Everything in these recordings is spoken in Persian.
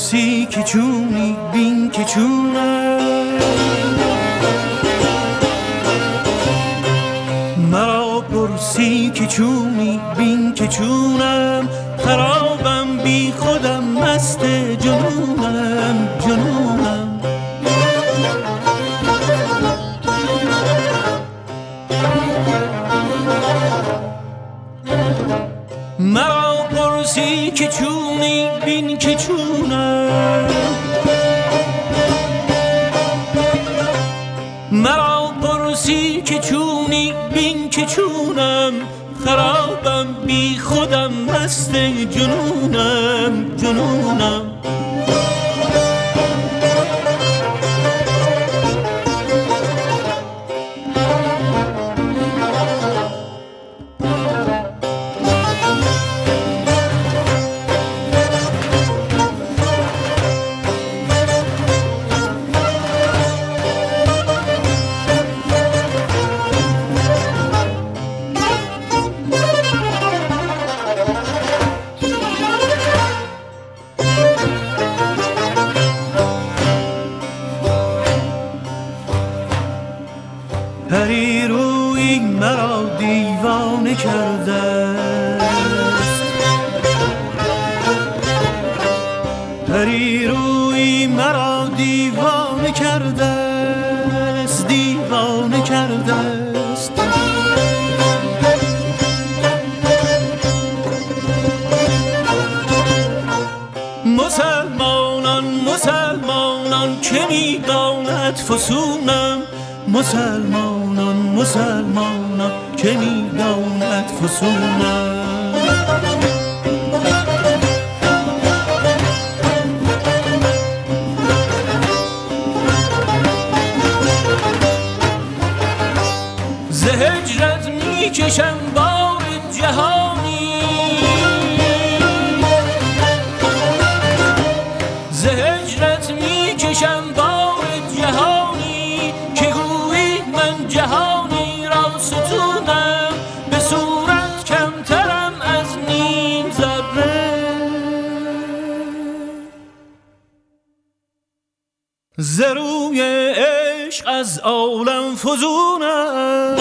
پرسی که چونی بین که چونم، مرا پرسی که چونی بین که چونم، خرابم بی خودم مست جنونم جنونم. مرا پرسی که چونی بین که چونم، مرا پرسی که چونی بین که چونم، خرابم بی خودم مست جنونم جنونم. پری روی مرا دیوانه کرده است، پری روی مرا دیوانه کرده است، دیوانه کرده است. مسلمانان مسلمانان که میداند فسونم، مسلمانان مسلمانان که میداند فسونم. ز هجرت میکشم بار جهانی، ز هجرت میکشم بار جهانی، که گویی من جهانی را ستونم، به صورت کمترم از نیم ذره. ز روی عشق از عالم فزونم،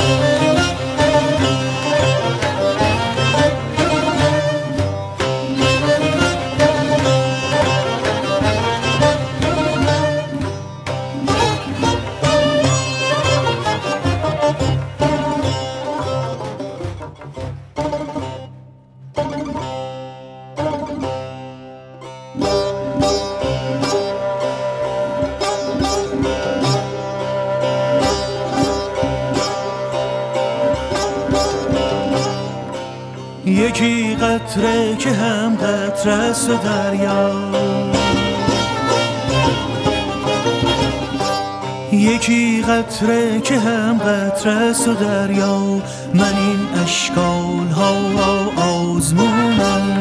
یکی قطره که هم قطره است و دریا، یکی قطره که هم قطره است و دریا، من این اشکال ها را آزمونم.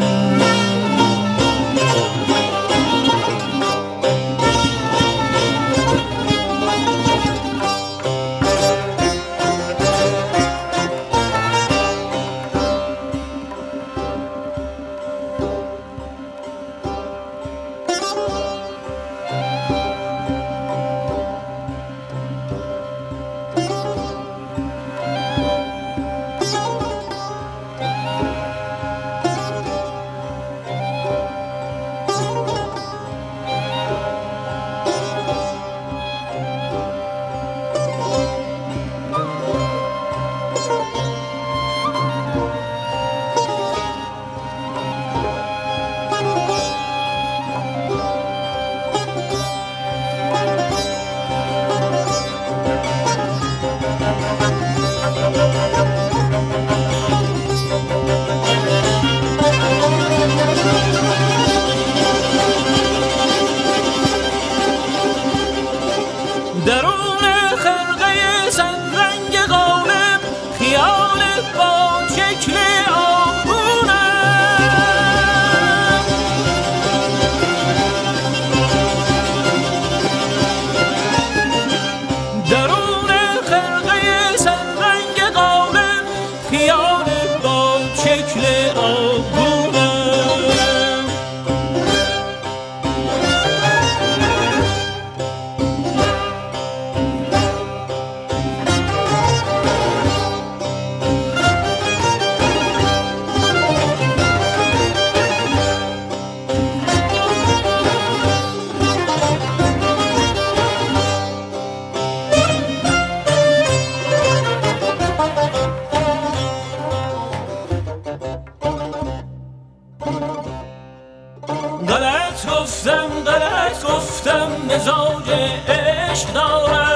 عشق دارم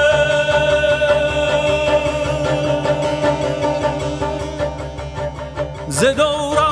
ز دوران